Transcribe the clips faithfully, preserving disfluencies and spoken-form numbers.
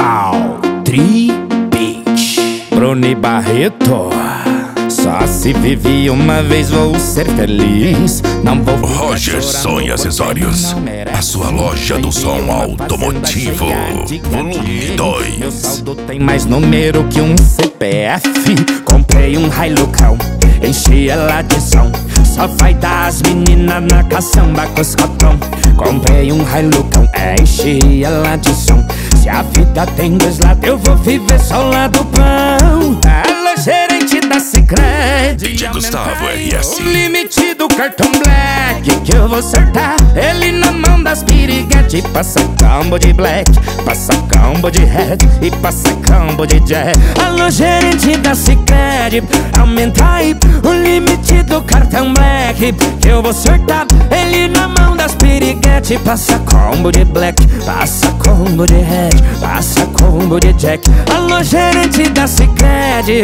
Uau, Tri-Beat, Bruni Barreto. Só se vive uma vez, vou ser feliz. Não vou Roger Som e Acessórios, a sua loja do som automotivo, volume dois. Meu saldo tem mais número que um C P F. Comprei um Hilucão, enchi ela de som. Só vai dar as meninas na caçamba com os cotão. Comprei um Hilucão, enchi ela de som. Se a vida tem dois lados, eu vou viver só o lado bom. Alô, gerente da Sicredi, D J Gustavo R S. o limite do cartão black que eu vou acertar. Ele na mão das piriguete. Passa combo de black, passa combo de red e passa combo de jack. Alô, gerente da Sicredi, aumenta aí o limite do cartão black que eu vou acertar. Ele na mão das piriguete. Passa combo de black, passa combo de red, passa combo de jack. Alô, gerente da Sicredi,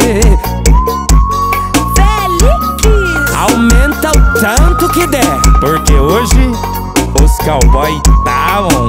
aumenta o tanto que der, porque hoje os cowboy tá on.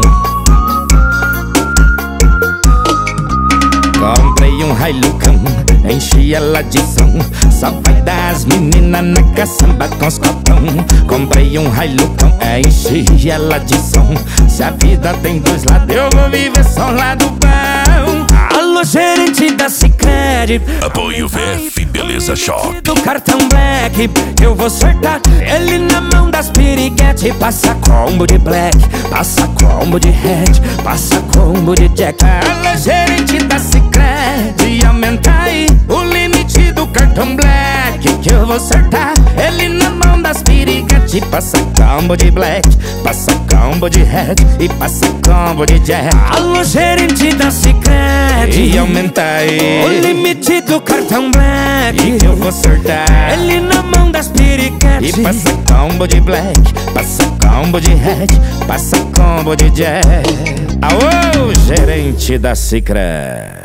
Comprei um Hilucão, enchi ela de som. Só vai dar as meninas na caçamba com os cotão. Comprei um Hilucão, enchi ela de som. Se a vida tem dois lados, eu vou viver só o lado bom. Alô, gerente da Sicredi, Apoio V F Beleza Shop. do cartão black eu vou acertar. Ele na mão das piriguete. Passa combo de black, passa combo de red, passa combo de jack. Alô, gerente da Sicredi, aumenta aí o limite do cartão black que eu vou acertar. Ele na mão das piriguete. Passa combo de black, passa combo de red e passa combo de jack. Alô, gerente da Sicredi, e aumenta aí o limite do cartão black que eu vou acertar. Ele na mão das piriguete. E passa combo de black, passa combo de red, passa combo de jack. Aô, gerente da Sicredi.